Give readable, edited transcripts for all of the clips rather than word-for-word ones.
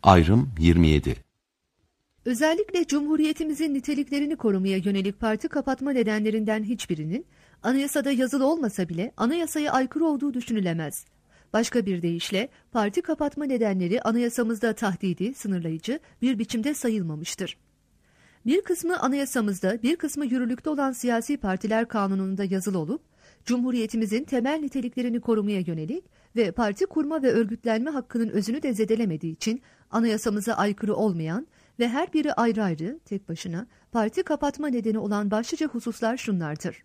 Ayrım 27. Özellikle Cumhuriyetimizin niteliklerini korumaya yönelik parti kapatma nedenlerinden hiçbirinin anayasada yazılı olmasa bile anayasaya aykırı olduğu düşünülemez. Başka bir deyişle parti kapatma nedenleri anayasamızda tahdidi, sınırlayıcı bir biçimde sayılmamıştır. Bir kısmı anayasamızda, bir kısmı yürürlükte olan siyasi partiler kanununda yazılı olup, Cumhuriyetimizin temel niteliklerini korumaya yönelik ve parti kurma ve örgütlenme hakkının özünü de zedelemediği için anayasamıza aykırı olmayan ve her biri ayrı ayrı, tek başına parti kapatma nedeni olan başlıca hususlar şunlardır.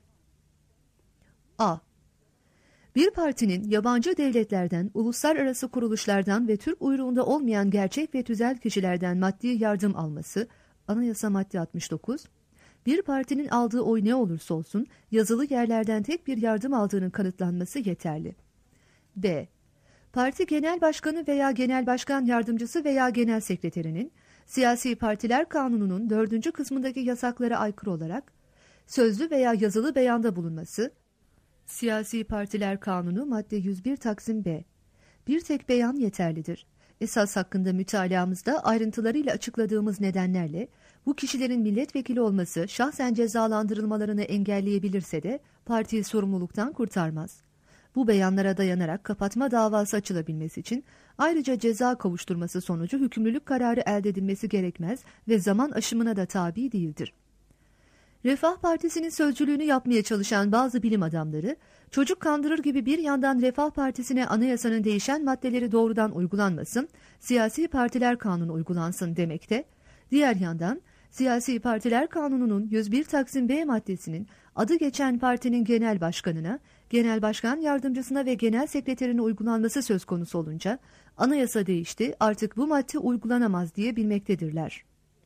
A. Bir partinin yabancı devletlerden, uluslararası kuruluşlardan ve Türk uyruğunda olmayan gerçek ve tüzel kişilerden maddi yardım alması, Anayasa madde 69, bir partinin aldığı oy ne olursa olsun yazılı yerlerden tek bir yardım aldığının kanıtlanması yeterli. B. Parti genel başkanı veya genel başkan yardımcısı veya genel sekreterinin Siyasi Partiler Kanunu'nun 4. kısmındaki yasaklara aykırı olarak sözlü veya yazılı beyanda bulunması, Siyasi Partiler Kanunu madde 101 Taksim B. Bir tek beyan yeterlidir. Esas hakkında mütalaamızda ayrıntılarıyla açıkladığımız nedenlerle bu kişilerin milletvekili olması şahsen cezalandırılmalarını engelleyebilirse de partiyi sorumluluktan kurtarmaz. Bu beyanlara dayanarak kapatma davası açılabilmesi için ayrıca ceza kavuşturması sonucu hükümlülük kararı elde edilmesi gerekmez ve zaman aşımına da tabi değildir. Refah Partisi'nin sözcülüğünü yapmaya çalışan bazı bilim adamları, çocuk kandırır gibi bir yandan Refah Partisi'ne anayasanın değişen maddeleri doğrudan uygulanmasın, Siyasi Partiler Kanunu uygulansın demekte, diğer yandan Siyasi Partiler Kanunu'nun 101 Taksim B maddesinin adı geçen partinin genel başkanına, genel başkan yardımcısına ve genel sekreterine uygulanması söz konusu olunca, anayasa değişti, artık bu madde uygulanamaz diye bilmektedirler.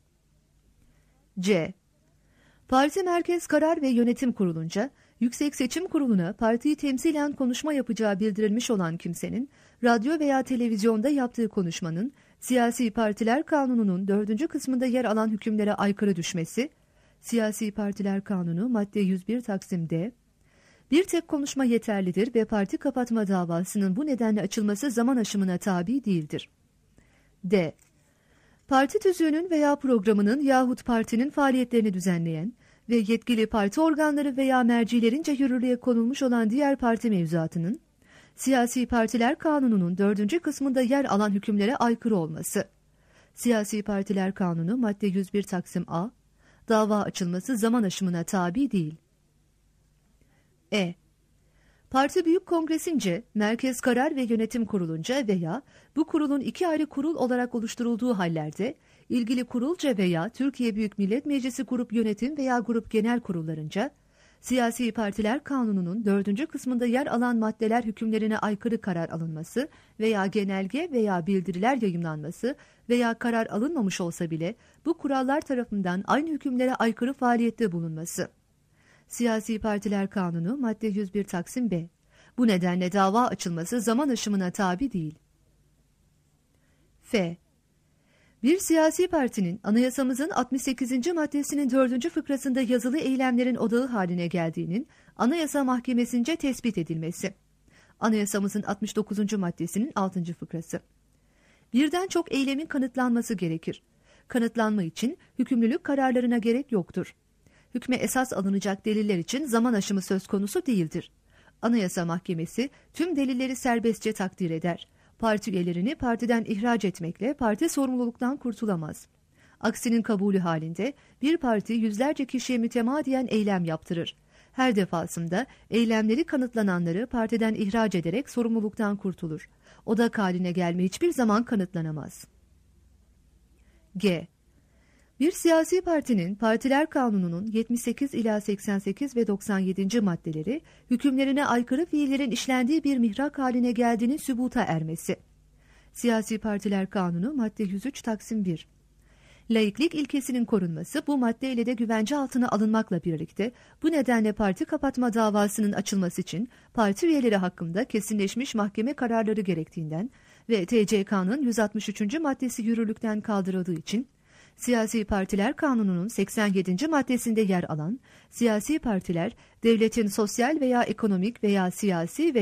C. Parti Merkez Karar ve Yönetim Kurulunca, Yüksek Seçim Kurulu'na partiyi temsilen konuşma yapacağı bildirilmiş olan kimsenin, radyo veya televizyonda yaptığı konuşmanın, Siyasi Partiler Kanunu'nun 4. kısmında yer alan hükümlere aykırı düşmesi, Siyasi Partiler Kanunu madde 101 Taksim D, bir tek konuşma yeterlidir ve parti kapatma davasının bu nedenle açılması zaman aşımına tabi değildir. D. Parti tüzüğünün veya programının yahut partinin faaliyetlerini düzenleyen ve yetkili parti organları veya mercilerince yürürlüğe konulmuş olan diğer parti mevzuatının, Siyasi Partiler Kanunu'nun 4. kısmında yer alan hükümlere aykırı olması. Siyasi Partiler Kanunu madde 101 Taksim A, dava açılması zaman aşımına tabi değil. E. Parti Büyük Kongresince, Merkez Karar ve Yönetim Kurulunca veya bu kurulun iki ayrı kurul olarak oluşturulduğu hallerde, ilgili kurulca veya Türkiye Büyük Millet Meclisi Grup Yönetim veya Grup Genel Kurullarınca, Siyasi Partiler Kanunu'nun 4. kısmında yer alan maddeler hükümlerine aykırı karar alınması veya genelge veya bildiriler yayımlanması veya karar alınmamış olsa bile bu kurallar tarafından aynı hükümlere aykırı faaliyette bulunması. Siyasi Partiler Kanunu madde 101 Taksim B. Bu nedenle dava açılması zaman aşımına tabi değil. F. Bir siyasi partinin anayasamızın 68. maddesinin 4. fıkrasında yazılı eylemlerin odağı haline geldiğinin Anayasa Mahkemesince tespit edilmesi. Anayasamızın 69. maddesinin 6. fıkrası. Birden çok eylemin kanıtlanması gerekir. Kanıtlanma için hükümlülük kararlarına gerek yoktur. Hükme esas alınacak deliller için zaman aşımı söz konusu değildir. Anayasa Mahkemesi tüm delilleri serbestçe takdir eder. Parti üyelerini partiden ihraç etmekle parti sorumluluktan kurtulamaz. Aksinin kabulü halinde bir parti yüzlerce kişiye mütemadiyen eylem yaptırır. Her defasında eylemleri kanıtlananları partiden ihraç ederek sorumluluktan kurtulur. Odak haline gelme hiçbir zaman kanıtlanamaz. G. Bir siyasi partinin Partiler Kanunu'nun 78 ila 88 ve 97. maddeleri hükümlerine aykırı fiillerin işlendiği bir mihrak haline geldiğinin sübuta ermesi. Siyasi Partiler Kanunu madde 103 Taksim 1. Laiklik ilkesinin korunması bu maddeyle de güvence altına alınmakla birlikte bu nedenle parti kapatma davasının açılması için parti üyeleri hakkında kesinleşmiş mahkeme kararları gerektiğinden ve TCK'nın 163. maddesi yürürlükten kaldırıldığı için Siyasi Partiler Kanunu'nun 87. maddesinde yer alan siyasi partiler devletin sosyal veya ekonomik veya siyasi veya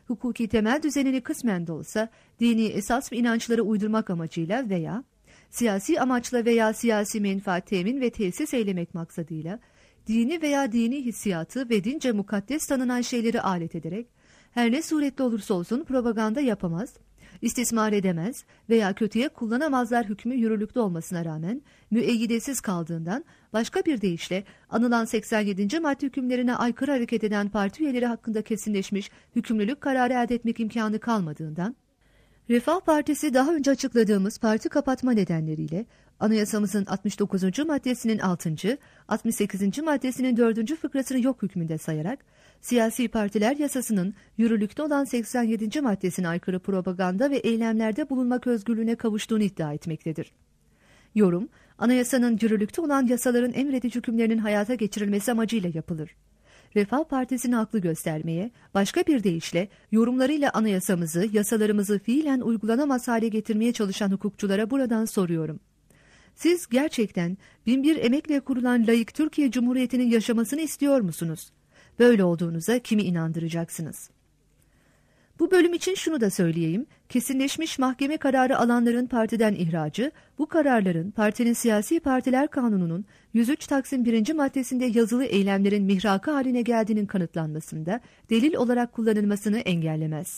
hukuki temel düzenini kısmen de olsa dini esas ve inançlara uydurmak amacıyla veya siyasi amaçla veya siyasi menfaat temin ve tesis eylemek maksadıyla dini veya dini hissiyatı ve dince mukaddes tanınan şeyleri alet ederek her ne suretli olursa olsun propaganda yapamaz, istismar edemez veya kötüye kullanamazlar hükmü yürürlükte olmasına rağmen müeyyidesiz kaldığından, başka bir deyişle anılan 87. madde hükümlerine aykırı hareket eden parti üyeleri hakkında kesinleşmiş hükümlülük kararı elde etmek imkanı kalmadığından, Refah Partisi daha önce açıkladığımız parti kapatma nedenleriyle Anayasamızın 69. maddesinin 6. 68. maddesinin 4. fıkrasını yok hükmünde sayarak siyasi partiler yasasının yürürlükte olan 87. maddesine aykırı propaganda ve eylemlerde bulunmak özgürlüğüne kavuştuğunu iddia etmektedir. Yorum, anayasanın yürürlükte olan yasaların emredici hükümlerinin hayata geçirilmesi amacıyla yapılır. Refah Partisi'ni haklı göstermeye, başka bir deyişle yorumlarıyla anayasamızı, yasalarımızı fiilen uygulanamaz hale getirmeye çalışan hukukçulara buradan soruyorum. Siz gerçekten binbir emekle kurulan laik Türkiye Cumhuriyeti'nin yaşamasını istiyor musunuz? Böyle olduğunuza kimi inandıracaksınız? Bu bölüm için şunu da söyleyeyim, kesinleşmiş mahkeme kararı alanların partiden ihracı, bu kararların partinin siyasi partiler kanununun 103 Taksim 1. maddesinde yazılı eylemlerin mihrakı haline geldiğinin kanıtlanmasında delil olarak kullanılmasını engellemez.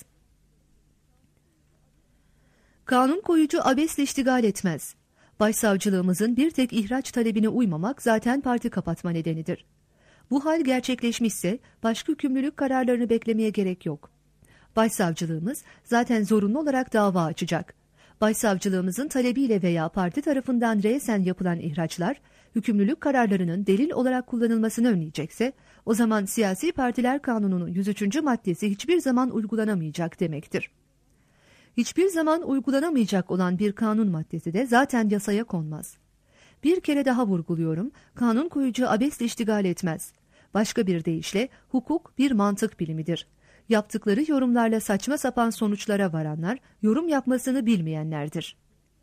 Kanun koyucu abesle iştigal etmez. Başsavcılığımızın bir tek ihraç talebine uymamak zaten parti kapatma nedenidir. Bu hal gerçekleşmişse başka hükümlülük kararlarını beklemeye gerek yok. Başsavcılığımız zaten zorunlu olarak dava açacak. Başsavcılığımızın talebiyle veya parti tarafından resen yapılan ihraçlar, hükümlülük kararlarının delil olarak kullanılmasını önleyecekse, o zaman siyasi partiler kanununun 103. maddesi hiçbir zaman uygulanamayacak demektir. Hiçbir zaman uygulanamayacak olan bir kanun maddesi de zaten yasaya konmaz. Bir kere daha vurguluyorum, kanun koyucu abesle iştigal etmez. Başka bir deyişle hukuk bir mantık bilimidir. Yaptıkları yorumlarla saçma sapan sonuçlara varanlar, yorum yapmasını bilmeyenlerdir.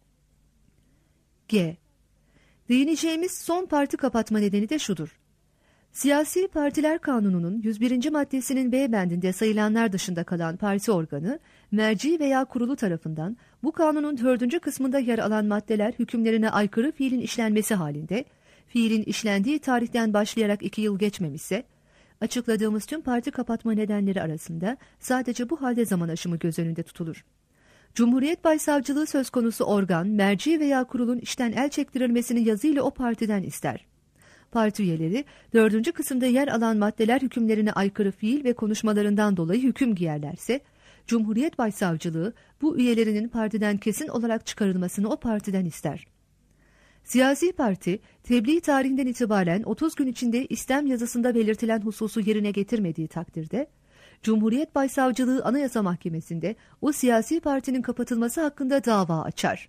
G. Değineceğimiz son parti kapatma nedeni de şudur. Siyasi Partiler Kanunu'nun 101. maddesinin B bendinde sayılanlar dışında kalan parti organı, merci veya kurulu tarafından bu kanunun 4. kısmında yer alan maddeler hükümlerine aykırı fiilin işlenmesi halinde, fiilin işlendiği tarihten başlayarak 2 yıl geçmemişse, açıkladığımız tüm parti kapatma nedenleri arasında sadece bu halde zaman aşımı göz önünde tutulur. Cumhuriyet Başsavcılığı söz konusu organ, merci veya kurulun işten el çektirilmesini yazıyla o partiden ister. Parti üyeleri 4. kısımda yer alan maddeler hükümlerine aykırı fiil ve konuşmalarından dolayı hüküm giyerlerse, Cumhuriyet Başsavcılığı bu üyelerinin partiden kesin olarak çıkarılmasını o partiden ister. Siyasi parti, tebliğ tarihinden itibaren 30 gün içinde istem yazısında belirtilen hususu yerine getirmediği takdirde, Cumhuriyet Başsavcılığı Anayasa Mahkemesi'nde o siyasi partinin kapatılması hakkında dava açar.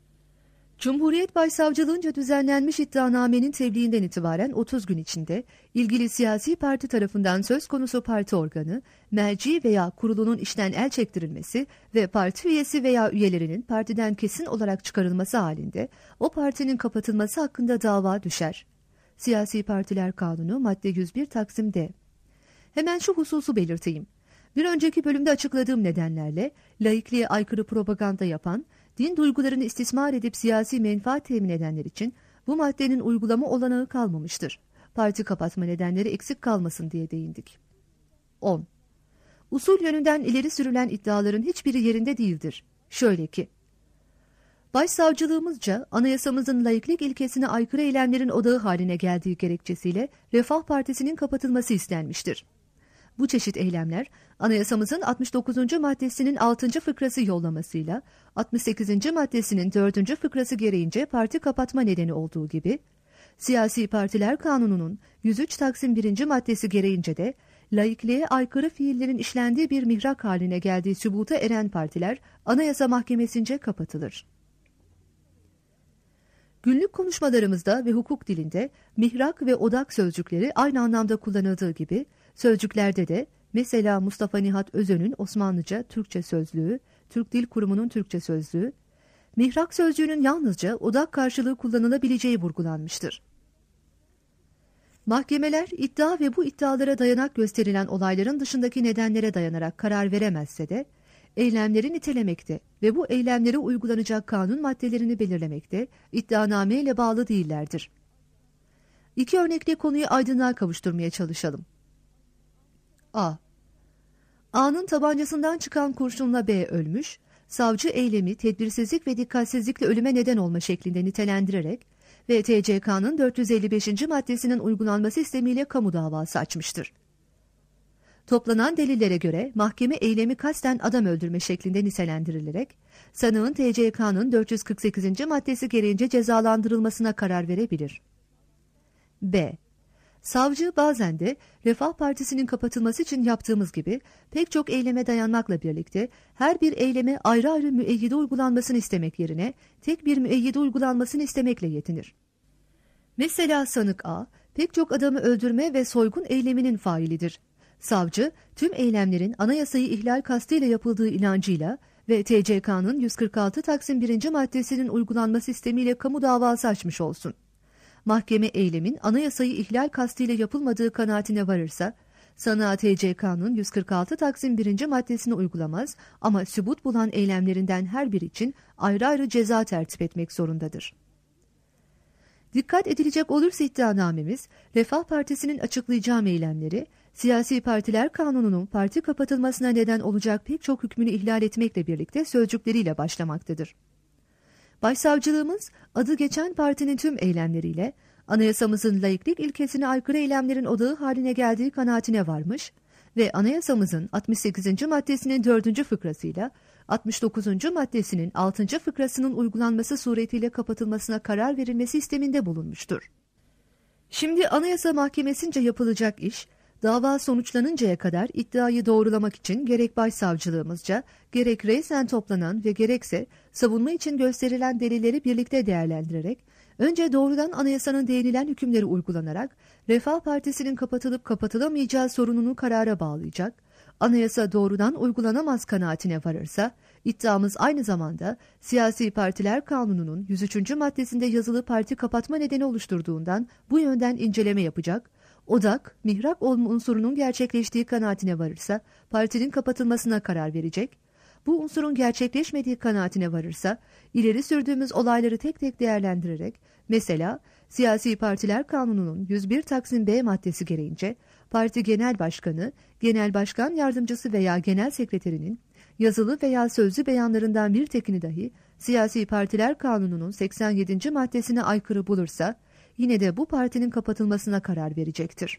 Cumhuriyet Başsavcılığınca düzenlenmiş iddianamenin tebliğinden itibaren 30 gün içinde ilgili siyasi parti tarafından söz konusu parti organı, merci veya kurulunun işten el çektirilmesi ve parti üyesi veya üyelerinin partiden kesin olarak çıkarılması halinde o partinin kapatılması hakkında dava düşer. Siyasi Partiler Kanunu madde 101 Taksim D. Hemen şu hususu belirteyim. Bir önceki bölümde açıkladığım nedenlerle laikliğe aykırı propaganda yapan, din duygularını istismar edip siyasi menfaat temin edenler için bu maddenin uygulama olanağı kalmamıştır. Parti kapatma nedenleri eksik kalmasın diye değindik. 10. Usul yönünden ileri sürülen iddiaların hiçbiri yerinde değildir. Şöyle ki, Başsavcılığımızca anayasamızın laiklik ilkesine aykırı eylemlerin odağı haline geldiği gerekçesiyle Refah Partisi'nin kapatılması istenmiştir. Bu çeşit eylemler anayasamızın 69. maddesinin 6. fıkrası yollamasıyla 68. maddesinin 4. fıkrası gereğince parti kapatma nedeni olduğu gibi, Siyasi Partiler Kanunu'nun 103 Taksim 1. maddesi gereğince de laikliğe aykırı fiillerin işlendiği bir mihrak haline geldiği sübuta eren partiler Anayasa Mahkemesi'nce kapatılır. Günlük konuşmalarımızda ve hukuk dilinde mihrak ve odak sözcükleri aynı anlamda kullanıldığı gibi, sözcüklerde de mesela Mustafa Nihat Özön'ün Osmanlıca Türkçe sözlüğü, Türk Dil Kurumu'nun Türkçe sözlüğü, mihrak sözcüğünün yalnızca odak karşılığı kullanılabileceği vurgulanmıştır. Mahkemeler iddia ve bu iddialara dayanak gösterilen olayların dışındaki nedenlere dayanarak karar veremezse de eylemleri nitelemekte ve bu eylemlere uygulanacak kanun maddelerini belirlemekte iddianame ile bağlı değillerdir. İki örnekle konuyu aydınlığa kavuşturmaya çalışalım. A. A'nın tabancasından çıkan kurşunla B ölmüş, savcı eylemi tedbirsizlik ve dikkatsizlikle ölüme neden olma şeklinde nitelendirerek ve TCK'nın 455. maddesinin uygulanması istemiyle kamu davası açmıştır. Toplanan delillere göre mahkeme eylemi kasten adam öldürme şeklinde nitelendirilerek sanığın TCK'nın 448. maddesi gereğince cezalandırılmasına karar verebilir. B. Savcı bazen de Refah Partisi'nin kapatılması için yaptığımız gibi pek çok eyleme dayanmakla birlikte her bir eyleme ayrı ayrı müeyyide uygulanmasını istemek yerine tek bir müeyyide uygulanmasını istemekle yetinir. Mesela sanık A pek çok adamı öldürme ve soygun eyleminin failidir. Savcı tüm eylemlerin anayasayı ihlal kastıyla yapıldığı inancıyla ve TCK'nın 146 Taksim 1. maddesinin uygulanması istemiyle kamu davası açmış olsun. Mahkeme eylemin anayasayı ihlal kastıyla yapılmadığı kanaatine varırsa, sanığa TCK'nın 146 Taksim 1. maddesini uygulamaz ama sübut bulan eylemlerinden her biri için ayrı ayrı ceza tertip etmek zorundadır. Dikkat edilecek olursa iddianamemiz, Refah Partisi'nin açıklayacağı eylemleri, Siyasi Partiler Kanunu'nun parti kapatılmasına neden olacak pek çok hükmünü ihlal etmekle birlikte sözcükleriyle başlamaktadır. Başsavcılığımız adı geçen partinin tüm eylemleriyle anayasamızın laiklik ilkesine aykırı eylemlerin odağı haline geldiği kanaatine varmış ve anayasamızın 68. maddesinin 4. fıkrasıyla 69. maddesinin 6. fıkrasının uygulanması suretiyle kapatılmasına karar verilmesi isteminde bulunmuştur. Şimdi Anayasa Mahkemesince yapılacak iş, dava sonuçlanıncaya kadar iddiayı doğrulamak için gerek başsavcılığımızca, gerek reysen toplanan ve gerekse savunma için gösterilen delilleri birlikte değerlendirerek, önce doğrudan anayasanın değinilen hükümleri uygulanarak, Refah Partisi'nin kapatılıp kapatılamayacağı sorununu karara bağlayacak, anayasa doğrudan uygulanamaz kanaatine varırsa, iddiamız aynı zamanda Siyasi Partiler Kanunu'nun 103. maddesinde yazılı parti kapatma nedeni oluşturduğundan bu yönden inceleme yapacak, odak, mihrak olma unsurunun gerçekleştiği kanaatine varırsa partinin kapatılmasına karar verecek, bu unsurun gerçekleşmediği kanaatine varırsa ileri sürdüğümüz olayları tek tek değerlendirerek, mesela Siyasi Partiler Kanunu'nun 101 Taksim B maddesi gereğince parti genel başkanı, genel başkan yardımcısı veya genel sekreterinin yazılı veya sözlü beyanlarından bir tekini dahi Siyasi Partiler Kanunu'nun 87. maddesine aykırı bulursa, yine de bu partinin kapatılmasına karar verecektir.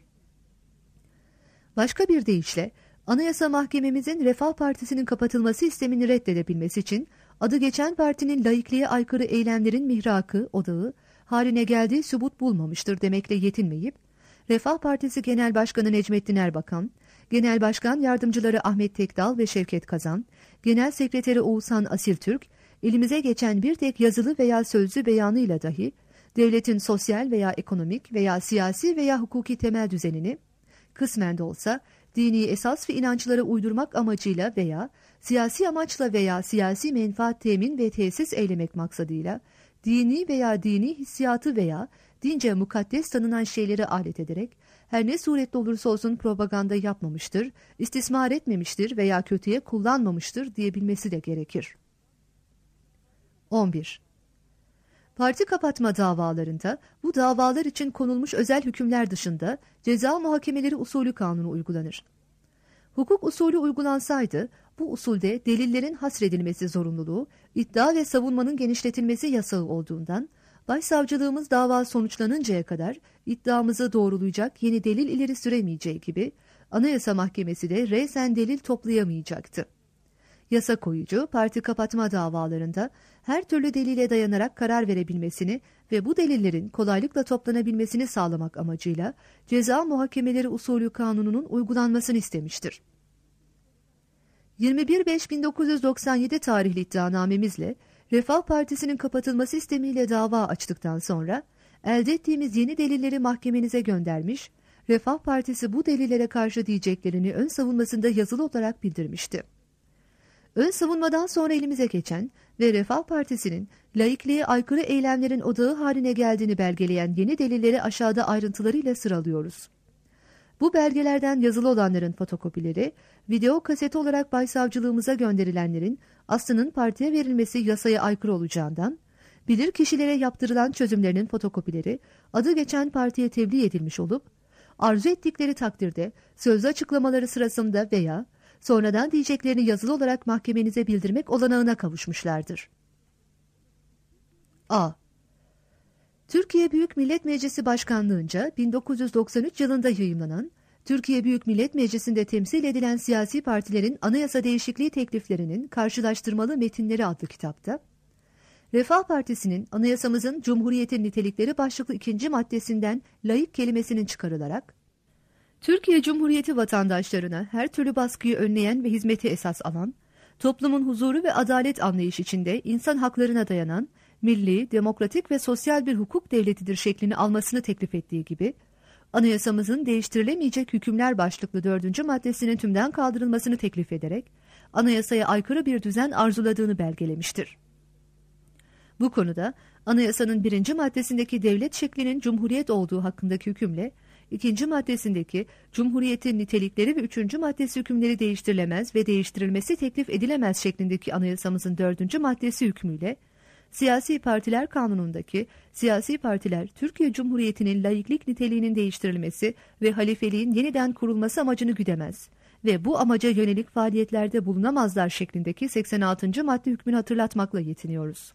Başka bir deyişle, Anayasa Mahkememizin Refah Partisi'nin kapatılması istemini reddedebilmesi için, adı geçen partinin laikliğe aykırı eylemlerin mihrakı, odağı, haline geldiği sübut bulmamıştır demekle yetinmeyip, Refah Partisi Genel Başkanı Necmettin Erbakan, Genel Başkan Yardımcıları Ahmet Tekdal ve Şevket Kazan, Genel Sekreteri Oğuzhan Asiltürk, elimize geçen bir tek yazılı veya sözlü beyanıyla dahi, devletin sosyal veya ekonomik veya siyasi veya hukuki temel düzenini, kısmen de olsa dini esas ve inançlara uydurmak amacıyla veya siyasi amaçla veya siyasi menfaat temin ve tesis eylemek maksadıyla, dini veya dini hissiyatı veya dince mukaddes tanınan şeyleri alet ederek, her ne surette olursa olsun propaganda yapmamıştır, istismar etmemiştir veya kötüye kullanmamıştır diyebilmesi de gerekir. 11. Parti kapatma davalarında bu davalar için konulmuş özel hükümler dışında ceza muhakemeleri usulü kanunu uygulanır. Hukuk usulü uygulansaydı bu usulde delillerin hasredilmesi zorunluluğu, iddia ve savunmanın genişletilmesi yasağı olduğundan başsavcılığımız dava sonuçlanıncaya kadar iddiamızı doğrulayacak yeni delil ileri süremeyeceği gibi Anayasa Mahkemesi de reysen delil toplayamayacaktı. Yasa koyucu, parti kapatma davalarında her türlü delile dayanarak karar verebilmesini ve bu delillerin kolaylıkla toplanabilmesini sağlamak amacıyla ceza muhakemeleri usulü kanununun uygulanmasını istemiştir. 21.5.1997 tarihli iddianamemizle Refah Partisi'nin kapatılması istemiyle dava açtıktan sonra elde ettiğimiz yeni delilleri mahkemenize göndermiş, Refah Partisi bu delillere karşı diyeceklerini ön savunmasında yazılı olarak bildirmişti. Ön savunmadan sonra elimize geçen ve Refah Partisi'nin laikliğe aykırı eylemlerin odağı haline geldiğini belgeleyen yeni delilleri aşağıda ayrıntılarıyla sıralıyoruz. Bu belgelerden yazılı olanların fotokopileri, video kaseti olarak başsavcılığımıza gönderilenlerin aslının partiye verilmesi yasaya aykırı olacağından, bilir kişilere yaptırılan çözümlerinin fotokopileri adı geçen partiye tebliğ edilmiş olup, arzu ettikleri takdirde sözlü açıklamaları sırasında veya sonradan diyeceklerini yazılı olarak mahkemenize bildirmek olanağına kavuşmuşlardır. A. Türkiye Büyük Millet Meclisi Başkanlığınca 1993 yılında yayımlanan, Türkiye Büyük Millet Meclisi'nde temsil edilen siyasi partilerin anayasa değişikliği tekliflerinin karşılaştırmalı metinleri adlı kitapta, Refah Partisi'nin anayasamızın Cumhuriyetin nitelikleri başlıklı 2. maddesinden laik kelimesinin çıkarılarak, Türkiye Cumhuriyeti vatandaşlarına her türlü baskıyı önleyen ve hizmeti esas alan, toplumun huzuru ve adalet anlayış içinde insan haklarına dayanan, milli, demokratik ve sosyal bir hukuk devletidir şeklini almasını teklif ettiği gibi, anayasamızın değiştirilemeyecek hükümler başlıklı 4. maddesinin tümden kaldırılmasını teklif ederek, anayasaya aykırı bir düzen arzuladığını belgelemiştir. Bu konuda anayasanın 1. maddesindeki devlet şeklinin cumhuriyet olduğu hakkındaki hükümle, 2. maddesindeki Cumhuriyetin nitelikleri ve 3. maddesi hükümleri değiştirilemez ve değiştirilmesi teklif edilemez şeklindeki anayasamızın 4. maddesi hükmüyle, Siyasi Partiler Kanunu'ndaki siyasi partiler Türkiye Cumhuriyeti'nin laiklik niteliğinin değiştirilmesi ve halifeliğin yeniden kurulması amacını güdemez ve bu amaca yönelik faaliyetlerde bulunamazlar şeklindeki 86. madde hükmünü hatırlatmakla yetiniyoruz.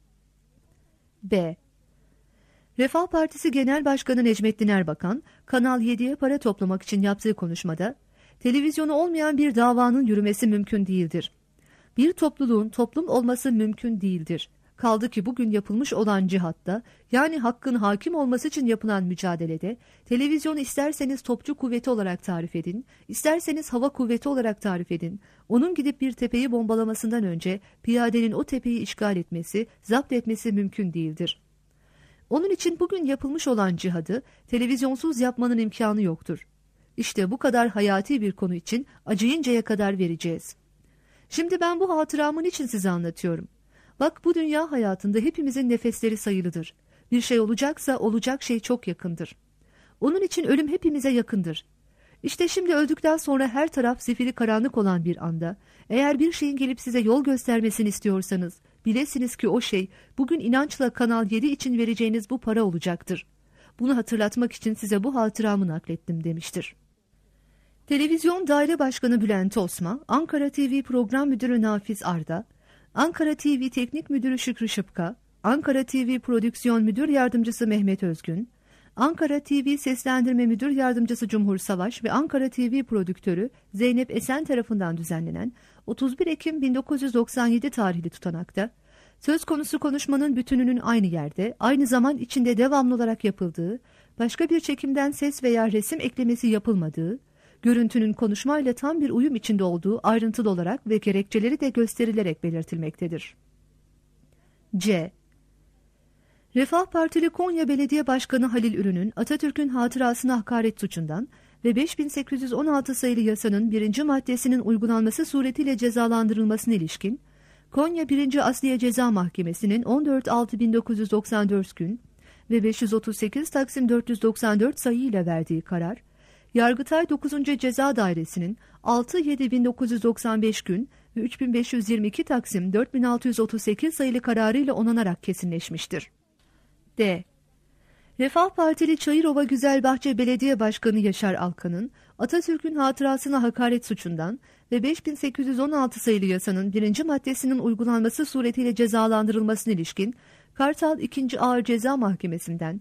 B. Refah Partisi Genel Başkanı Necmettin Erbakan, Kanal 7'ye para toplamak için yaptığı konuşmada, televizyonu olmayan bir davanın yürümesi mümkün değildir. Bir topluluğun toplum olması mümkün değildir. Kaldı ki bugün yapılmış olan cihatta, yani hakkın hakim olması için yapılan mücadelede, televizyonu isterseniz topçu kuvveti olarak tarif edin, isterseniz hava kuvveti olarak tarif edin, onun gidip bir tepeyi bombalamasından önce piyadenin o tepeyi işgal etmesi, zapt etmesi mümkün değildir. Onun için bugün yapılmış olan cihadı televizyonsuz yapmanın imkanı yoktur. İşte bu kadar hayati bir konu için acıyıncaya kadar vereceğiz. Şimdi ben bu hatıramın için size anlatıyorum. Bak, bu dünya hayatında hepimizin nefesleri sayılıdır. Bir şey olacaksa olacak şey çok yakındır. Onun için ölüm hepimize yakındır. İşte şimdi öldükten sonra her taraf zifiri karanlık olan bir anda, eğer bir şeyin gelip size yol göstermesini istiyorsanız, bilesiniz ki o şey bugün inançla Kanal 7 için vereceğiniz bu para olacaktır. Bunu hatırlatmak için size bu hatıramı naklettim demiştir. Televizyon Daire Başkanı Bülent Osma, Ankara TV Program Müdürü Nafiz Arda, Ankara TV Teknik Müdürü Şükrü Şıpka, Ankara TV Prodüksiyon Müdür Yardımcısı Mehmet Özgün, Ankara TV Seslendirme Müdür Yardımcısı Cumhur Savaş ve Ankara TV Prodüktörü Zeynep Esen tarafından düzenlenen 31 Ekim 1997 tarihli tutanakta, söz konusu konuşmanın bütününün aynı yerde, aynı zaman içinde devamlı olarak yapıldığı, başka bir çekimden ses veya resim eklemesi yapılmadığı, görüntünün konuşmayla tam bir uyum içinde olduğu ayrıntılı olarak ve gerekçeleri de gösterilerek belirtilmektedir. C. Refah Partili Konya Belediye Başkanı Halil Ürün'ün Atatürk'ün hatırasına hakaret suçundan ve 5816 sayılı yasanın 1. maddesinin uygulanması suretiyle cezalandırılmasına ilişkin, Konya 1. Asliye Ceza Mahkemesi'nin 14.6.1994 gün ve 538 Taksim 494 sayıyla verdiği karar, Yargıtay 9. Ceza Dairesi'nin 6.7.1995 gün ve 3522 Taksim 4638 sayılı kararıyla onanarak kesinleşmiştir. D. Refah Partili Çayırova Güzelbahçe Belediye Başkanı Yaşar Alkan'ın Atatürk'ün hatırasına hakaret suçundan ve 5816 sayılı yasanın 1. maddesinin uygulanması suretiyle cezalandırılmasına ilişkin Kartal 2. Ağır Ceza Mahkemesi'nden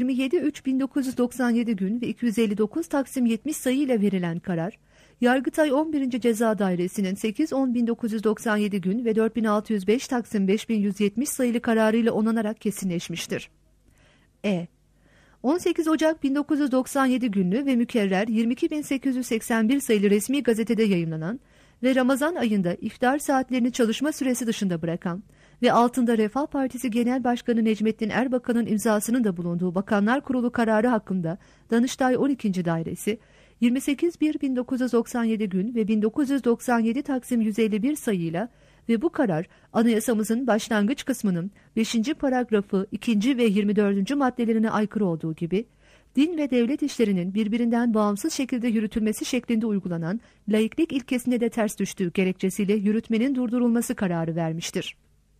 27.3.1997 gün ve 259 Taksim 70 sayıyla verilen karar, Yargıtay 11. Ceza Dairesi'nin 8.10.1997 gün ve 4605 Taksim 5170 sayılı kararıyla onanarak kesinleşmiştir. E. 18 Ocak 1997 günlü ve mükerrer 22.881 sayılı resmi gazetede yayımlanan ve Ramazan ayında iftar saatlerini çalışma süresi dışında bırakan ve altında Refah Partisi Genel Başkanı Necmettin Erbakan'ın imzasının da bulunduğu Bakanlar Kurulu kararı hakkında Danıştay 12. Dairesi 28.1.1997 gün ve 1997 Taksim 151 sayıyla ve bu karar anayasamızın başlangıç kısmının 5. paragrafı 2. ve 24. maddelerine aykırı olduğu gibi, din ve devlet işlerinin birbirinden bağımsız şekilde yürütülmesi şeklinde uygulanan laiklik ilkesine de ters düştüğü gerekçesiyle yürütmenin durdurulması kararı vermiştir.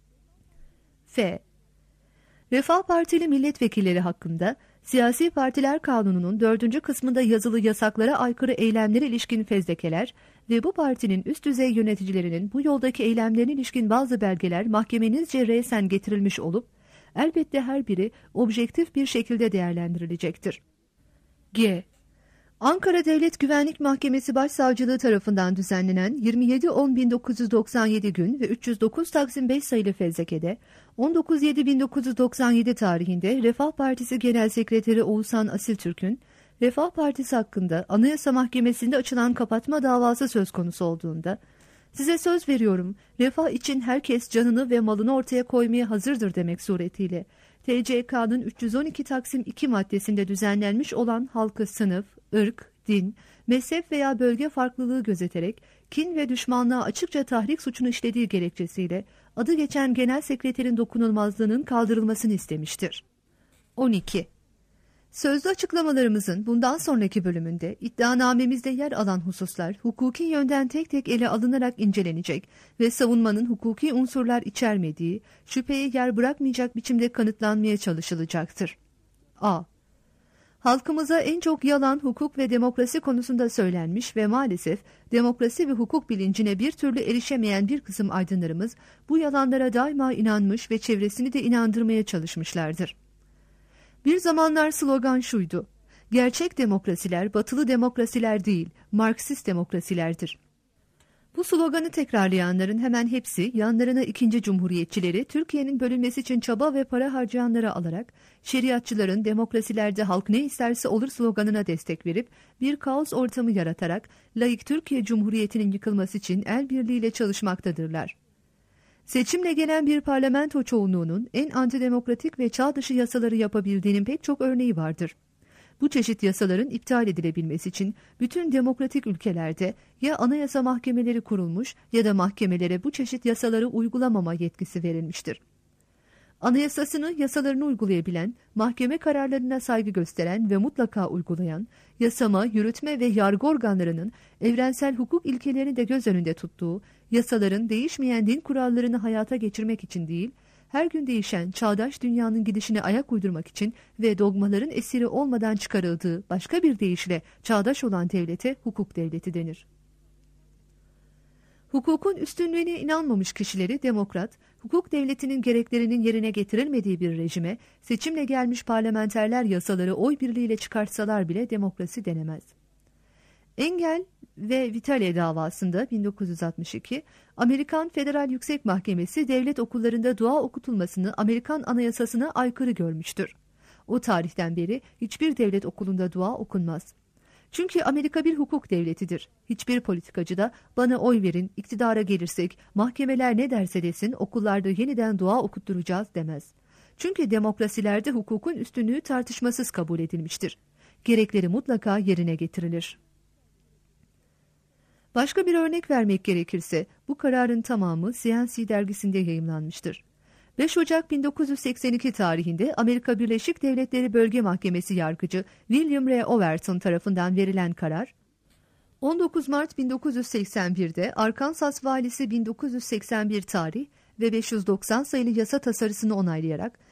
F. Refah Partili milletvekilleri hakkında Siyasi Partiler Kanunu'nun 4. kısmında yazılı yasaklara aykırı eylemlere ilişkin fezlekeler ve bu partinin üst düzey yöneticilerinin bu yoldaki eylemlerine ilişkin bazı belgeler mahkemenizce resen getirilmiş olup, elbette her biri objektif bir şekilde değerlendirilecektir. G. Ankara Devlet Güvenlik Mahkemesi Başsavcılığı tarafından düzenlenen 27.10.1997 gün ve 309 Taksim 5 sayılı fezlekede 19.7.1997 tarihinde Refah Partisi Genel Sekreteri Oğuzhan Asiltürk'ün Refah Partisi hakkında Anayasa Mahkemesi'nde açılan kapatma davası söz konusu olduğunda, "Size söz veriyorum, refah için herkes canını ve malını ortaya koymaya hazırdır" demek suretiyle TCK'nın 312 Taksim 2 maddesinde düzenlenmiş olan halkı sınıf, ırk, din, mezhep veya bölge farklılığı gözeterek kin ve düşmanlığa açıkça tahrik suçunu işlediği gerekçesiyle adı geçen genel sekreterin dokunulmazlığının kaldırılmasını istemiştir. 12. Sözlü açıklamalarımızın bundan sonraki bölümünde iddianamemizde yer alan hususlar hukuki yönden tek tek ele alınarak incelenecek ve savunmanın hukuki unsurlar içermediği, şüpheye yer bırakmayacak biçimde kanıtlanmaya çalışılacaktır. A. Halkımıza en çok yalan, hukuk ve demokrasi konusunda söylenmiş ve maalesef demokrasi ve hukuk bilincine bir türlü erişemeyen bir kısım aydınlarımız bu yalanlara daima inanmış ve çevresini de inandırmaya çalışmışlardır. Bir zamanlar slogan şuydu: "Gerçek demokrasiler batılı demokrasiler değil, Marksist demokrasilerdir." Bu sloganı tekrarlayanların hemen hepsi yanlarına ikinci cumhuriyetçileri, Türkiye'nin bölünmesi için çaba ve para harcayanları alarak şeriatçıların "demokrasilerde halk ne isterse olur" sloganına destek verip bir kaos ortamı yaratarak laik Türkiye Cumhuriyeti'nin yıkılması için el birliğiyle çalışmaktadırlar. Seçimle gelen bir parlamento çoğunluğunun en antidemokratik ve çağ dışı yasaları yapabildiğinin pek çok örneği vardır. Bu çeşit yasaların iptal edilebilmesi için bütün demokratik ülkelerde ya anayasa mahkemeleri kurulmuş ya da mahkemelere bu çeşit yasaları uygulamama yetkisi verilmiştir. Anayasasını, yasalarını uygulayabilen, mahkeme kararlarına saygı gösteren ve mutlaka uygulayan, yasama, yürütme ve yargı organlarının evrensel hukuk ilkelerini de göz önünde tuttuğu, yasaların değişmeyen din kurallarını hayata geçirmek için değil, her gün değişen çağdaş dünyanın gidişine ayak uydurmak için ve dogmaların esiri olmadan çıkarıldığı başka bir deyişle çağdaş olan devlete hukuk devleti denir. Hukukun üstünlüğüne inanmamış kişileri demokrat, hukuk devletinin gereklerinin yerine getirilmediği bir rejime seçimle gelmiş parlamenterler yasaları oy birliğiyle çıkartsalar bile demokrasi denemez. Engel ve Vitale davasında 1962, Amerikan Federal Yüksek Mahkemesi devlet okullarında dua okutulmasını Amerikan Anayasasına aykırı görmüştür. O tarihten beri hiçbir devlet okulunda dua okunmaz. Çünkü Amerika bir hukuk devletidir. Hiçbir politikacı da "Bana oy verin, iktidara gelirsek, mahkemeler ne derse desin, okullarda yeniden dua okutturacağız" demez. Çünkü demokrasilerde hukukun üstünlüğü tartışmasız kabul edilmiştir. Gerekleri mutlaka yerine getirilir. Başka bir örnek vermek gerekirse, bu kararın tamamı CNC dergisinde yayımlanmıştır. 5 Ocak 1982 tarihinde Amerika Birleşik Devletleri Bölge Mahkemesi yargıcı William R. Overton tarafından verilen karar, 19 Mart 1981'de Arkansas valisi 1981 tarih ve 590 sayılı yasa tasarısını onaylayarak